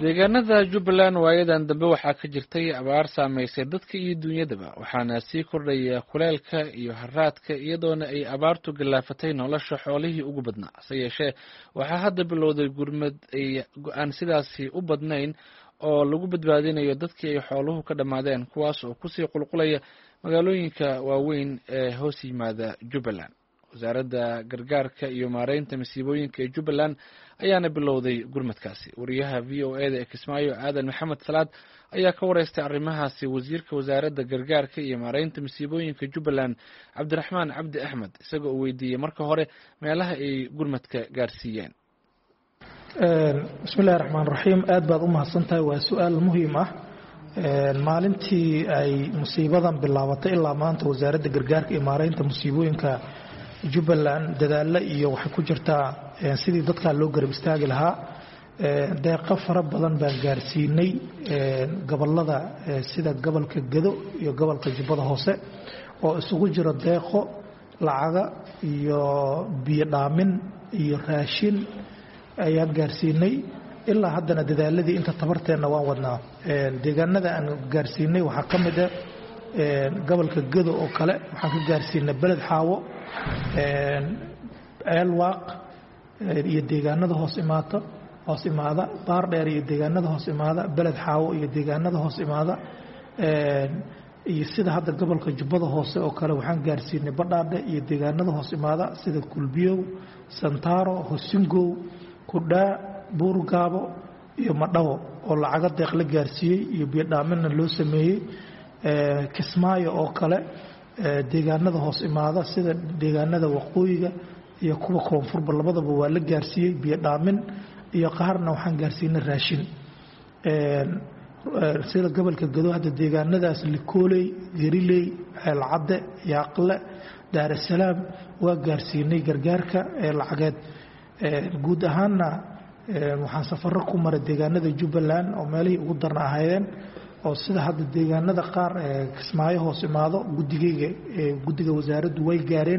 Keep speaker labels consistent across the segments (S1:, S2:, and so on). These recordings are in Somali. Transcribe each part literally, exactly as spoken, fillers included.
S1: deegaanada Jubbaland waayadan dambe waxaa ka jirtay abaar saameysay dadka iyo dunyadaba waxaana sii kordhaya kuleelka iyo haraadka iyadoona ay abaartu galaafatay nolosha xoolihii ugu badnaa hase yeeshee waxaa hadda bilowday gurmad ay go-aan sidaasi u badnayn oo lagu badbaadinayo dadkii ay xooluhu ka dhammaadeen kuwaas oo kusii qulqulaya magaalooyinka waaweyn ee hoos yimaada Jubbaland. wasaaradda gargaarka iyo maareynta masiibooyinka ee Jubbaland ayaana bilowday gurmadkaasi. wariyaha V O A da ee Kismaayo Aadan Maxamed Salaad ayaa ka wareystay arrimahaasi wasiirka wasaaradda gargaarka iyo maareynta masiibooyinka Jubbaland Cabdiraxmaan Cabdi Axmed isagoo uu weydiiyey marka hore meelaha ay gurmadka gaarsiiyeen.
S2: bismillaahir rahmaanir rahiim aad baad u mahadsantahay waa su'aal muhiim ah. maalintii ay musiibadan bilaabatay ilaa maanta wasaaradda gargaarka iyo maareynta masiibooyinka Jubbaland dadaalla iyo waxay ku jirtaa sidii dadka loo garab istaagi lahaa deeqo fara badan baan gaarsiinay gobolada sida gobolka Gedo iyo gobolka Jubbada Hoose oo isugu jira deeqo lacaga iyo biyo dhaamin iyo raashin ayaan gaarsiinay ilaa haddana dadaaladii inta tabarteena waan wadnaa. deegaanada aan gaarsiinay waxaa ka mid ah gobolka Gedo oo kale waxaan ka gaarsiinay Beled Xaawo Eelwaaq iyo deegaanada hoos imaata hoos imaada Baar Dheer iyo deegaanada hoos imaada Beled Xaawo iyo deegaanada hoos imaada iyo sida hadda gobolka Jubbada Hoose oo kale waxaan gaarsiinay Badhaadhe iyo deegaanada hoos imaada sida Kulbiyow Santaro Hosingow Kudhaa Buurgaabo iyo Madhawo oo lacaga deeq la gaarsiiyey iyo biyo dhaaminna loo sameeyey. Kismaayo oo kale deegaanada hoos imaada sida deegaanada waqooyiga iyo kuwa koonfurba labadaba waa la gaarsiiyey biyo dhaamin iyo qaarna waxaan gaarsiinay raashin. sida gobolka Gedo hadda deegaanadaas Likooley Geriley Ceelcadde Yaaqle Daar es Salaam waa gaarsiinay gargaarka lacageed. guud ahaanna waxaan safarro ku maray deegaanada Jubbaland oo meelihii ugu darna ahaayeen oo sida hadda deegaanada qaar Kismaayo hoos imaado gudigayga gudiga wasaaraddu way gaareen.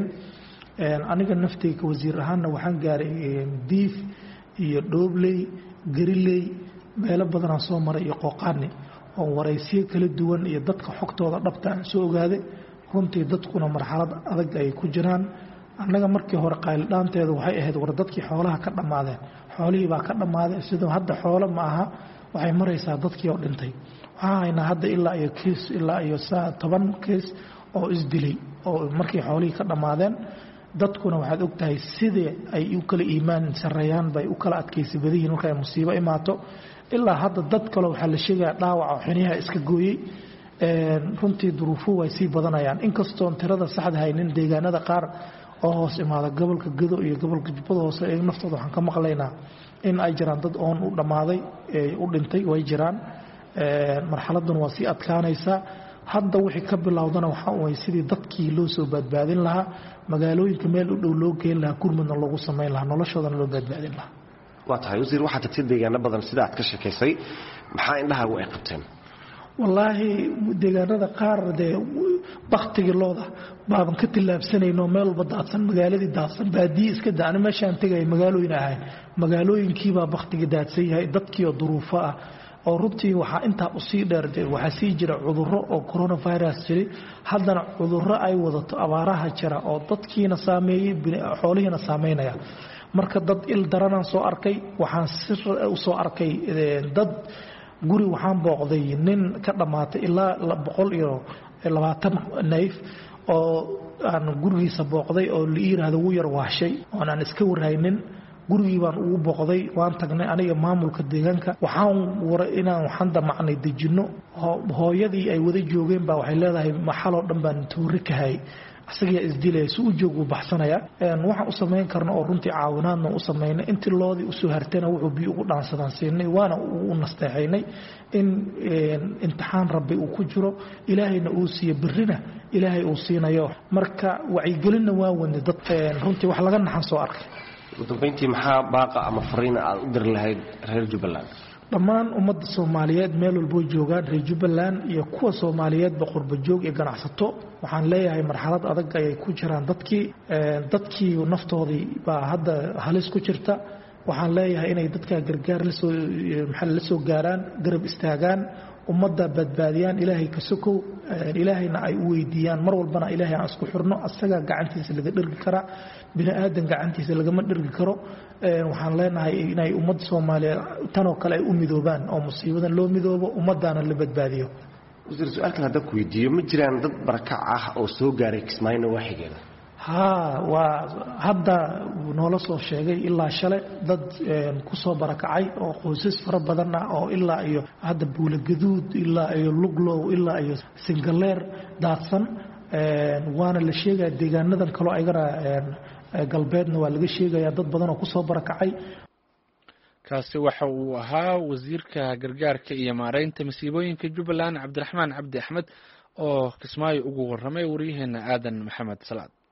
S2: aniga naftayga wasiir ahaanna waxaan gaaray Diif iyo Dhoobley Geriley meelo badan aan soo maray iyo Qooqaani oo waraysiyo kala duwan iyo dadka xogtooda dhabta aan soo ogaaday. runtii dadkuna marxalad adag ay ku jiraan. annaga markii hore qayldaanteedu waxay ahayd war dadkii xoolaha ka dhamaadeen xoolihii baa ka dhamaaday sidoo hadda xoolo ma aha waxay maraysaa dadkii oo dhintay. waxaan haynaa hadda ilaa iyo kiis ilaa iyo toban kiis oo isdilay oo markii xoolihii ka dhamaadeen. dadkuna waxaad ogtahay sidii ay u kala iimaan sareeyaan bay u kala adkaysi badihiin markay musiibo imaato. ilaa hadda dad kale waxaa la sheegaa dhaawac oo xiniyaha iska gooyay. runtii duruufuhu way sii badanayaan inkastoo tirada saxda haynin deegaanada qaar oo hoos imaada gobolka Gedo iyo gobolka Jubbada Hoose ee naftooda waxaan ka maqlaynaa in ay jiraan dad oon u dhamaaday ee u dhintay way jiraan. marxaladdan waa sii adkaanaysaa. hadda wixii ka bilowdana waxa way sidii dadkii loo soo badbaadin lahaa magaalooyinka meel u dhow loo geyn lahaa gurmadna loogu samayn lahaa noloshoodana loo badbaadin lahaa.
S3: waa tahay wasiir waxaad tagtay deegaano badan sida aad ka sheekaysay maxaa indhahaagu ay qabteen?
S2: wallaahi deegaanada qaar dee baktigii looda baaban ka tillaabsanayno meel walba daadsan magaaladii daadsan baadiye iska daani meeshaan tegay magaalooyin ahayn magaalooyinkii baa baktigii daadsan yahay dadkii oo duruufo ah oo runtii waxaa intaa u sii dheer waxaa sii jira cudurro oo coronavirus jiray haddana cudurro ay wadato abaaraha jira oo dadkiina saameeyey xoolihiina saameynaya. marka dad il daranaan soo arkay waxaan si u soo arkay dad guri waxaan booqday nin ka dhamaatay ilaa boqol iyo labaatan neef oo aan gurigiisa booqday oo la yiraahdo wuu yar waashay oo aan iska waraynin. gurigii baan ugu booqday waan tagnay aniga maamulka deegaanka waxaan waray inaan waxaan damacnay dejino hooyadii ay wada joogeen baa waxay leedahay maxaloo dhan baan tuuri ka hay asaga isdilay suu joog u baxsanaya. waxaan u sameyn karno oo runtii caawinaadna u sameynay intii loodii u soo hartana wuxuu biyo ugu dhaansadaan siinay waana u nasteexaynay in imtixaan rabbi uu ku jiro ilaahayna uu siiyo birrina ilaahay uu siinayo. marka wacyigelinna waa wadnay dad runtii wax laga naxan soo arkay.
S3: ugu dambeyntii maxaa baaqa ama fariin aad u dir lahayd reer Jubbaland?
S2: dhammaan ummadda Soomaaliyeed meel walba joogaan reer Jubbaland iyo kuwa Soomaaliyeed boqorba joog iyo ganacsato waxaan leeyahay marxalad adag ay ku jiraan dadkii dadkii naftoodii baa hadda halis ku jirta. waxaan leeyahay inay dadka gargaar la soo maxaa la soo gaaraan garab istaagaan ummadda badbaadiyaan ilaahay ka sokow ilaahayna ay u weydiiyaan mar walbana ilaahay aan isku xirno asaga gacantiisa laga dhirgi kara bini aadan gacantiisa lagama dhirgi karo waxaan leenahay inay ummadda Soomaaliyeed tan oo kale ay u midoobaan oo musiibadan loo midoobo ummadana la badbaadiyo
S3: wasiir su'aalkan hadda ku weydiiyo ma jiraan dad barakac ah oo soo gaaray Kismaayo waxigeeda
S2: ha waa hadda noola soo sheegay ilaa shalay dad ku soo barakacay oo qoysas fara badan ah oo ilaa iyo hadda buula gaduud ilaa iyo luglow ilaa iyo singaleer daadsan waana la sheegay deegaanadan kale ayagana galbeedna waa laga sheegaya dad badan oo ku soo barakacay
S1: kaasi waxa uu ahaa wasiirka gargaarka iyo maareynta masiibooyinka Jubbaland Cabdiraxmaan Cabdi Axmed oo Kismaayo ugu warramay wariyaheena Aadan Maxamed Salaad